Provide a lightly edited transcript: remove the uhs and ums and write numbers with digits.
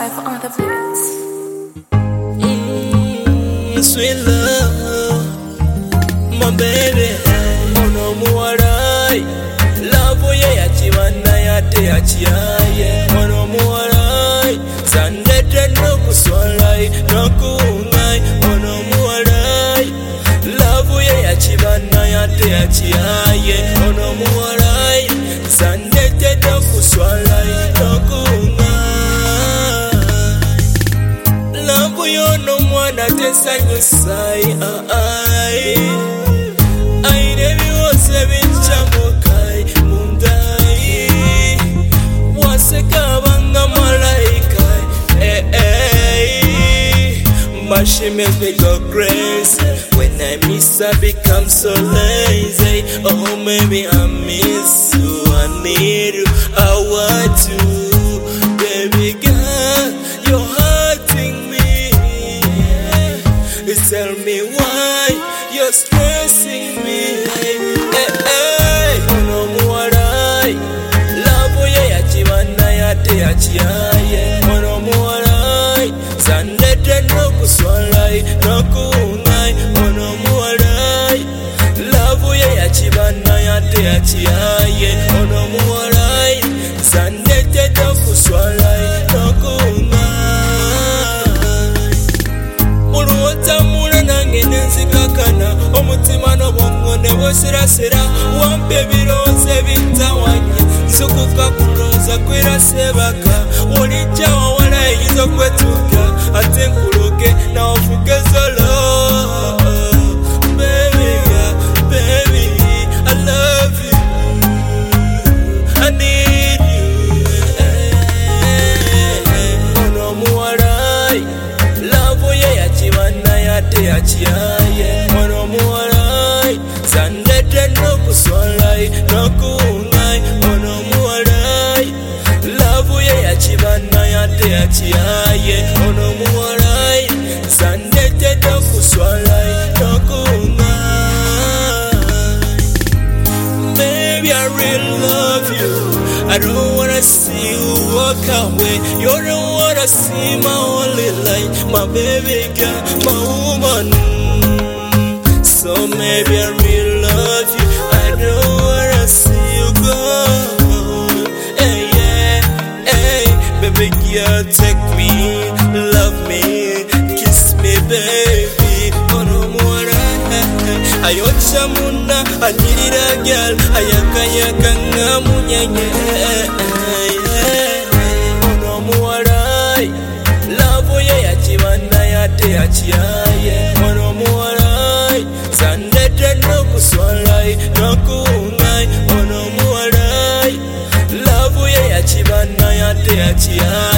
Five on the beats. Sweet love, my baby. Ono muwarai, love ye yachibana yate yachiaye. Ono muwarai, sandete no kuswalai, no kungai. Ono muwarai, love ye yachibana yate yachiaye. Ono muwarai, sandete no kuswalai, no kungai. Love yo no mwana tesanyusai, airebi wose bincamukai mundai, wasekabanga malaika, but she makes me go crazy. When I miss her, become so lazy. Oh, maybe I miss you, I need you, I want you, baby girl, you're hurting me. Tell me why you're stressing me. Ono muwarai, love ye yachibana yate yachiaye. Ono muwarai, sandete no kuswalai, no kungai. Ono muwarai, love ye yachibana yate yachiaye. Ono muwarai, sandete no kuswalai, no kungai. Omutima n'obwongo ne bosirasira, wampe bironze bitawanya, nsukuka kuloza kwera sebaka, olijja wawala eyizo kwetuka, ate nkuloge na ofuge zolo. Baby, baby, I love you, I need you. Ono muwarai, love ye yachibana yate yachiaye. Ono muwarai, sandete no kuswalai, no kungai. Ono muwarai, love ye yachibana yate yachiaye. Ono muwarai, sandete no kuswalai, no kungai. Baby, I really love you, I don't wanna see you walk away. You're the one I see my only light, my baby girl, my woman. So maybe I really love you, I don't wanna see you go. Hey, yeah, hey, baby girl, take me, love me, kiss me, baby. Ono muwarai, ayocha munda, anyirira girl, ayakayaka nga munyenye. Ono muwarai, love ye yachibana yate yachiaye. Ono muwarai, sandete no kuswalai, no kungai. Ono muwarai, love ye yachibana yate yachiaye.